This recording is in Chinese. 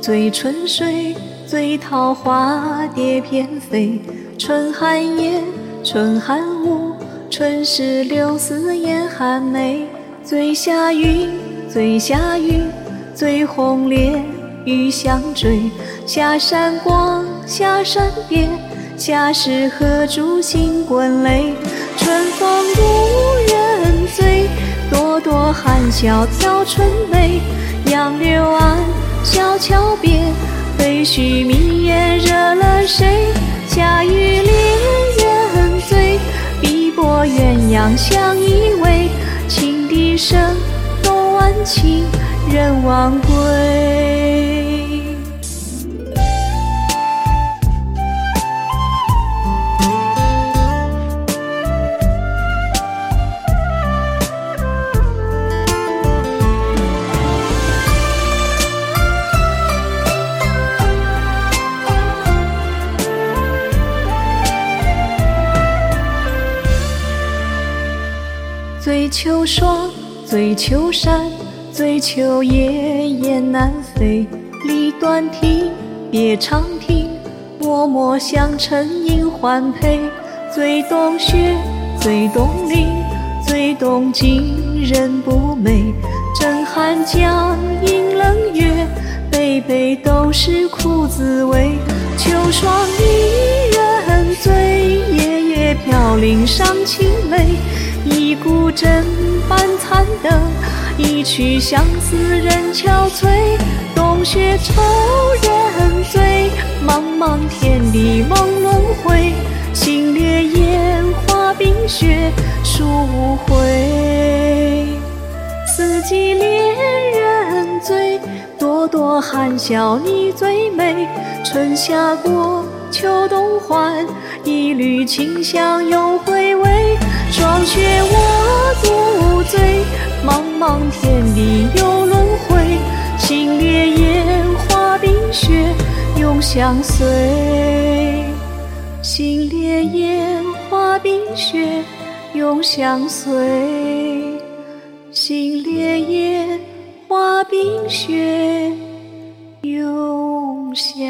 醉春水，醉桃花蝶翩飞。春寒夜，春寒雾，春时柳丝烟寒梅。醉霞云，醉霞雨，醉红莲，雨相追。下山光，下山点，下时荷珠星滚雷。春风故人醉，朵朵含笑挑春梅。杨柳岸，小桥边，飞絮迷眼惹了谁？下雨恋人醉，碧波鸳鸯相依偎。青笛声，动晚晴，人忘归。醉秋霜，醉秋山，醉秋夜，雁南飞。离断亭，别长亭，脉脉相承应欢配。醉冬雪，醉冬林，醉冬景，人不美。正寒江，迎冷月，杯杯都是苦滋味。秋霜一人醉，夜夜飘零伤情泪。一古镇半残灯，一曲相思人憔悴。冬雪愁人醉，茫茫天地梦轮回。心烈焰花冰雪，数无悔。四季恋人醉，朵朵含笑你最美。春夏过，秋冬还，一缕清香永回味。霜雪我独醉，茫茫天地有轮回。心烈焰花冰雪，永相随。心烈焰花冰雪，永相随。心烈焰花冰雪，永相